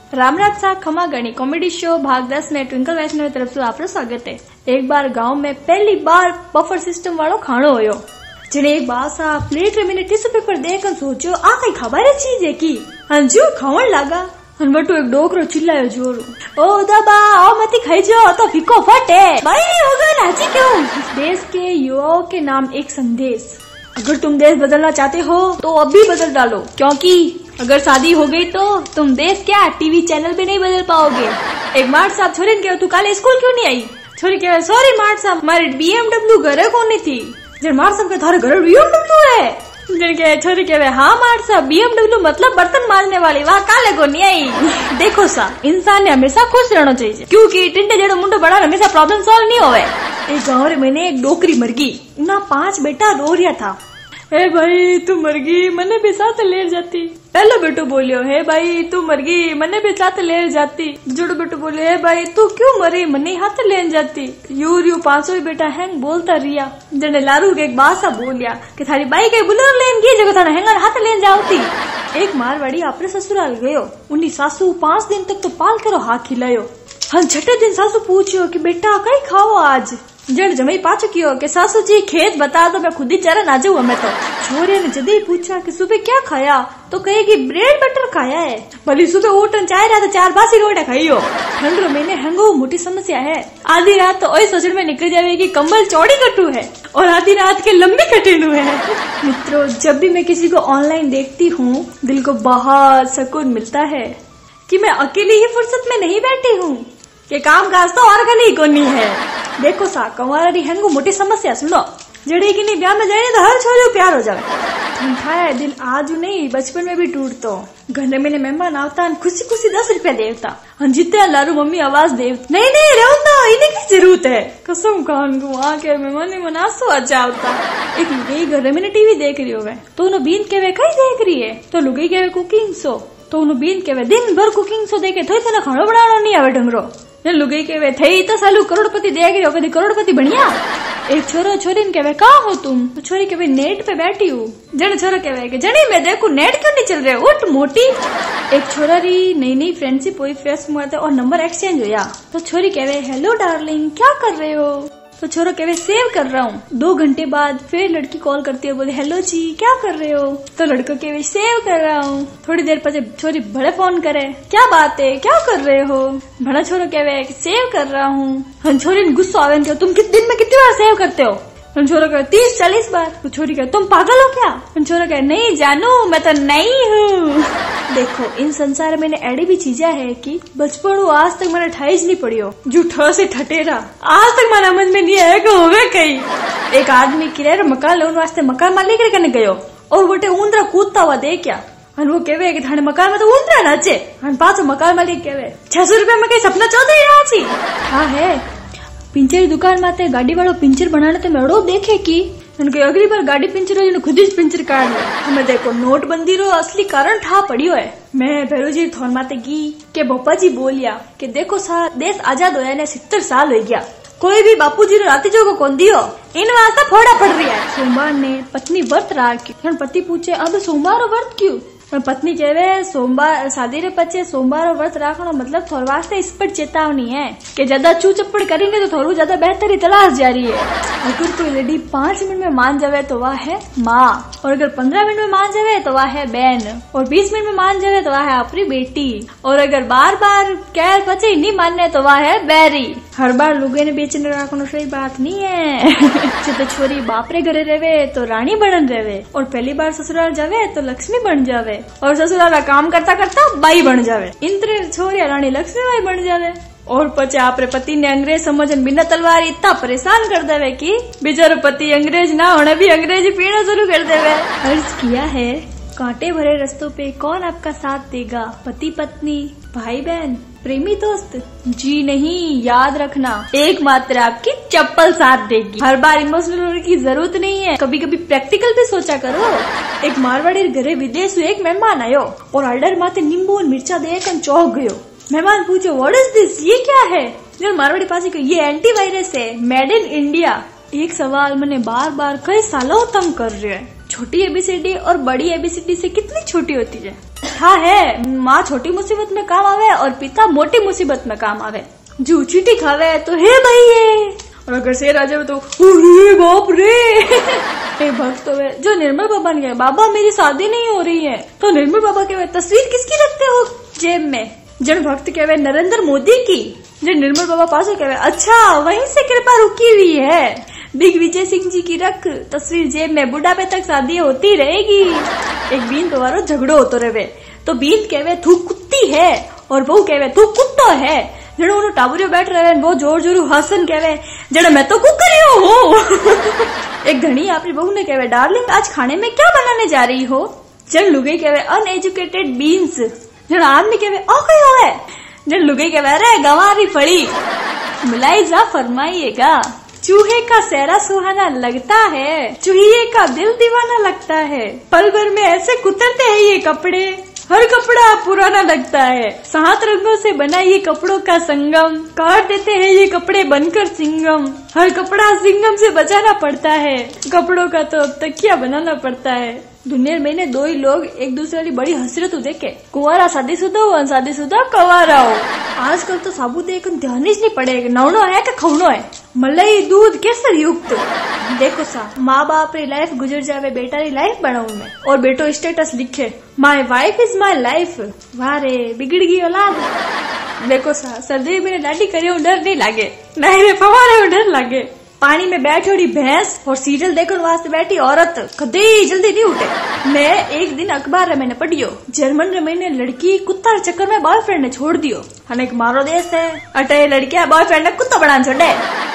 राम राज सा खमा गणी कॉमेडी शो भाग 10 में ट्विंकल वैष्णव तरफ से आपका स्वागत है। एक बार गांव में पहली बार बफर सिस्टम वालों खानो होयो। जने एक बार सा प्लेट में टिश्यू पेपर देखकर सोचो आ कई खबर चीज है की अंजू खावन लागा। बटू एक डोकरो चिल्लायो जोर, ओ दबा आओ मती खाई जो तो फिको फटे भाई होगा नाची क्यों। देश के युवाओं के नाम एक संदेश, अगर तुम देश बदलना चाहते हो तो अभी बदल डालो, क्योंकि अगर शादी हो गई तो तुम देश क्या टीवी चैनल भी नहीं बदल पाओगे। एक मार्ट साहब छोरी ने कहा तू काले स्कूल क्यों नहीं आई। छोरी कह सॉरी मार्ट साहब हमारी BMW घरे कौन नहीं थी। जब मार्ट साहब के थारे घरे BMW है। छोरी कहे हाँ मार्ट साहब BMW मतलब बर्तन मारने वाली, वहाँ काले को नहीं आई। देखो सा इंसान ने हमेशा खुश रहना चाहिए, क्योंकि टिंडे जड़ो मुंडो बड़ा हमेशा प्रॉब्लम सॉल्व नहीं होवे। एक गाँव में एक डोकरी मर गई, ना 5 बेटा रो रिया था। हे भाई तू मर गई मने भी साथ ले जाती। पहलो बेटो बोलियो हे भाई तू मर गई मने भी साथ ले जाती। जोड़ो बेटो बोलियो हे भाई तू क्यों मरी मने हाथ ले जाती। यूं 500 बेटा हैंग बोलता रिया। जने लारू के एक बासा बोलिया कि थारी बाई के बुलर लेन गई जगह थारा हैंगर हाथ ले जाती। एक मारवाड़ी आपरे ससुराल गयो, उन्नी सासू 5 दिन तक तो पाल करो हाथ खिलायो। हाँ छठे दिन सासू पूछियो कि बेटा कई खाओ आज। जड़ जमाई पाछो कियो कि सासू जी खेत बता दो मैं खुद ही चरण आ जाऊँ। मैं तो छोरे ने जदे ही पूछा कि सुबह क्या खाया तो कहेगी ब्रेड बटर खाया है। भली सुबह उठन चाय रहा तो 4 बासी रोटियां खाइयो। ठंडो महीने हैंगो मोटी समस्या है। आधी रात तो ओई सोचने में निकल जाएगी कंबल चौड़ी कटू है और आधी रात के लंबी कटेलू है। मित्रों जब भी मैं किसी को ऑनलाइन देखती हूँ दिल को बहुत सुकून मिलता है कि मैं अकेली ही फुर्सत में नहीं बैठी हूँ, कि काम काज तो और गली को नहीं है। देखो सा कंवारी हैंगो मोटी समस्या सुनो, जड़ी की नहीं ब्याह में जाए तो हर छोरी प्यार हो जाए। है दिल आज नहीं बचपन में भी टूटतो। घर में मेहमान आवता खुशी खुशी 10 रुपया देवता, जितने लारू मम्मी आवाज देव नहीं रहता इन्हें की जरूरत है। कसम खान को आके मेहमान में नाश्तो अच्छा होता। एक लुगाई घर में टीवी देख रही हो तो उन्हें बीन के वे कई देख रही है तो लुगाई के वे कुकिंग शो तो उन्हें बीन के वे दिन भर कुकिंग शो देखे थोड़ी तना खाना बनाना नहीं आवे ढंगरो। लुगाई के वे थई तो सालू करोड़पति देख रही हो कभी करोड़पति बढ़िया। एक छोरो छोरी ने कहवे कहाँ हो तुम तो छोरी कहवे नेट पे बैठी हूँ। जन छोरा कहवे कि जनी मैं देखू नेट क्यों नहीं चल रहे उठ मोटी। एक छोरा री नई फ्रेंडशिप हुई फेसबुक और नंबर एक्सचेंज हुआ तो छोरी कहवे हेलो डार्लिंग क्या कर रहे हो तो छोरा कहवे सेव कर रहा हूँ। 2 घंटे बाद फिर लड़की कॉल करती है बोले हेलो जी क्या कर रहे हो तो लड़का कहवे सेव कर रहा हूँ। थोड़ी देर बाद छोरी बड़े फोन करे क्या बात है क्या कर रहे हो। बड़ा छोरा कहवे सेव कर रहा हूँ। छोरी ने गुस्सा आवे तुम दिन में कितनी बार सेव करते हो। छोरा कहे 30-40 बार। तो छोरी कहे तुम पागल हो क्या। छोरा कहे नहीं जानू मैं तो नहीं हूँ। देखो इन संसार में ऐडी भी चीजा है कि बचपन आज तक मैंने ठाइज नहीं पड़ी हो जो ठ से ठटेरा आज तक मेरा समझ में नहीं आया होवे कहीं। एक आदमी किराए मकान लोन वास्ते मकान मालिक करने गयो और बोटे ऊंदरा कूदता हुआ दे क्या वो कहवे कि थाने मकान में तो ऊंदरा नाचे। पाछो मकान मालिक कहवे 600 रुपया में कई सपना चौधरी रहा छी। हाँ है पिंचर दुकान माते गाड़ी वालों पिंचर बनाने तो मेड़ो देखे कि अगली बार गाड़ी पिंचर हो खुद ही पिंचर काट ले। हमें देखो नोटबंदी रो असली कारण ठा पड़ियो है। मैं भैरोजी थोन माते गी के बोपा जी बोलिया कि देखो सा देश आजाद होया ने 70 साल हो गया कोई भी बापूजी रो राती जो को कौन दियो इन वास्ते फोड़ा पड़ रही है। सोमवार ने पत्नी व्रत राखी। पति पूछे अब सोमवार व्रत क्यों। पत्नी कहवे सोमवार शादी रे पचे सोमवार व्रत राखनो मतलब थोड़ वास्ते इस पर चेतावनी है कि ज्यादा चू चप्पड़ करेंगे तो थोड़ी ज्यादा बेहतरी तलाश जा रही है। अगर कोई लेडी 5 मिनट में मान जावे तो वह है माँ और अगर 15 मिनट में मान जावे तो वह है बहन और 20 मिनट में मान जावे तो वह है अपनी बेटी और अगर बार बार कह पचे नहीं मानने तो वह है बैरी। हर बार लुगे ने बेचने रखना सही बात नहीं है। तो छोरी बापरे घरे रहे तो रानी बनन रहे और पहली बार ससुराल जावे तो लक्ष्मी बन जावे और ससुराल काम करता करता बाई बन जावे। इंद्र छोरिया रानी लक्ष्मी बाई बन जावे और पचे आपरे पति ने अंग्रेज समझन बिना तलवार इतना परेशान कर देवे कि बेचारो पति अंग्रेज ना होने भी अंग्रेजी पीना शुरू कर देवे। अर्ज किया है कांटे भरे रास्तों पे कौन आपका साथ देगा, पति पत्नी भाई बहन प्रेमी दोस्त? जी नहीं, याद रखना एकमात्र आपकी चप्पल साथ देगी। हर बार इमोशनल होने की जरूरत नहीं है, कभी कभी प्रैक्टिकल भी सोचा करो। एक मारवाड़ी घरे विदेश एक मेहमान आयो और ऑर्डर माते नींबू और मिर्चा देकर चौंक गयो। मेहमान पूछो व्हाट इज दिस, ये क्या है? जो मारवाड़ी पास ये एंटीवायरस है, मेड इन इंडिया। एक सवाल मैंने बार बार कई सालों तंग कर रहे हैं, छोटी एबीसीडी और बड़ी एबीसीडी से कितनी छोटी होती है? कथा है, माँ छोटी मुसीबत में काम आवे और पिता मोटी मुसीबत में काम आवे। जो चीटी खावे तो हे भाई है, और अगर शेर आ जाए तो अरे बाप रे। एक भक्त हुए जो निर्मल बाबा ने कहे बाबा मेरी शादी नहीं हो रही है, तो निर्मल बाबा कहे तस्वीर किसकी रखते हो जेब में? जन भक्त कहे नरेंद्र मोदी की। जन निर्मल बाबा पास कहे अच्छा वहीं से कृपा रुकी हुई है, दिग्विजय सिंह जी की रख तस्वीर जेब में, बुढ़ापे तक शादी होती रहेगी। एक बीन द्वारा झगड़ो होतो रहे, तो बीन कहे तू कुत्ती है और बहू कहे तू कुत्तो है। जड़ो उन्होंने टाबुरियो बैठ रहे वो जोर जोर हसन कहे जड़ा मैं तो कुकरियो हूँ। एक घनी अपनी बहू ने कहे डार्लिंग आज खाने में क्या बनाने जा रही हो? जन लुगाई कहे अनएजुकेटेड बीन्स। जन आदमी कहे कहो है। जन लुगाई कहे अरे गंवारी फड़ी। मुलाइजा फरमाइएगा चूहे का सेहरा सुहाना लगता है, चूहिए का दिल दीवाना लगता है, पल भर में ऐसे कुतरते हैं ये कपड़े, हर कपड़ा पुराना लगता है, 7 रंगों से बना ये कपड़ों का संगम, काट देते हैं ये कपड़े बनकर सिंगम, हर कपड़ा सिंगम से बचाना पड़ता है, कपड़ों का तो अब तकिया बनाना पड़ता है। दुनिया में ने 2 ही लोग एक दूसरे वाली बड़ी हसरत देखे, कुंवारा शादीशुदा हो, शादीशुदा कुंवारा हो। आजकल तो साबुत देख ध्यान ही नहीं पड़ेगा नवनो है कि खवनो है, मलाई दूध केसर युक्त। देखो सा माँ बाप री लाइफ गुजर जावे, बेटा री लाइफ बनाऊ मैं, और बेटो स्टेटस लिखे my wife is my life. वाह रे बिगड़ गई औलाद। देखो सा सर्दी में लाडी करियो डर नहीं लागे, नहीं रे फवारे डर लागे। पानी में बैठी हुई भैंस और सीरियल देखने वास्ते बैठी औरत कभी जल्दी नहीं उठे। मैं एक दिन अखबार मैंने पढ़ियो जर्मन में लड़की कुत्ता चक्कर में बॉयफ्रेंड ने छोड़ दियो। अनेक मारो देश है अटे लड़कियां बॉयफ्रेंड ने कुत्ता बना छोड़े।